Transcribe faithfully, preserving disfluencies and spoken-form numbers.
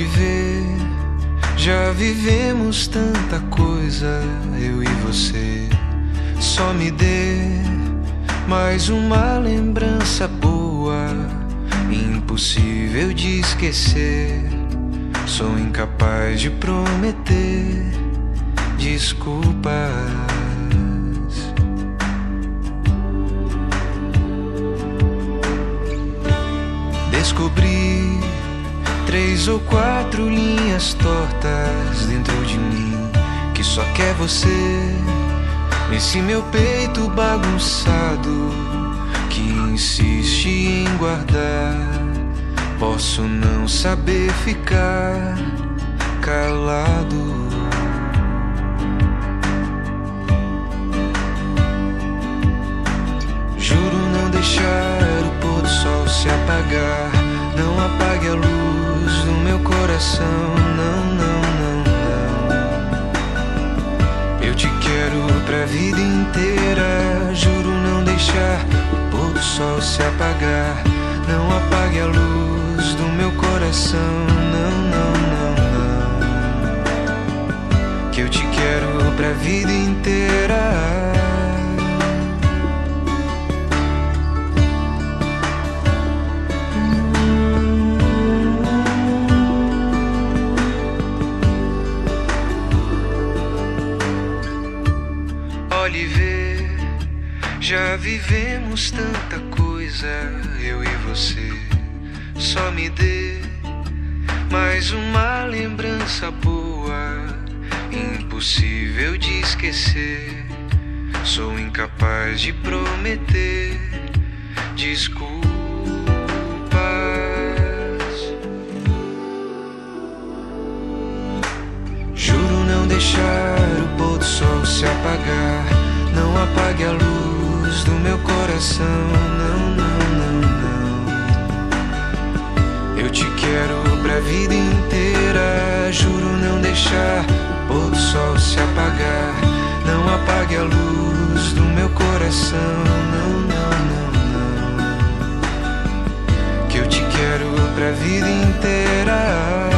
Oliver, já vivemos tanta coisa, eu e você. Só me dê mais uma lembrança boa, impossível de esquecer. Sou incapaz de prometer desculpas. Descobri três ou quatro linhas tortas dentro de mim, que só quer você. Nesse meu peito bagunçado, que insiste em guardar. Posso não saber ficar calado. Juro não deixar o pôr do sol se apagar. Não apague a luz do meu coração. Não, não, não, não. Eu te quero pra vida inteira. Juro não deixar o pôr do sol se apagar. Não apague a luz do meu coração. Não, não, não, não. Que eu te quero pra vida inteira. Oliver, já vivemos tanta coisa, eu e você. Só me dê mais uma lembrança boa, impossível de esquecer. Sou incapaz de prometer desculpas. Juro não deixar o pôr do sol se apagar. Não apague a luz do meu coração. Não, não, não, não. Eu te quero pra vida inteira. Juro não deixar o pôr do sol se apagar. Não apague a luz do meu coração. Não, não, não, não. Que eu te quero pra vida inteira.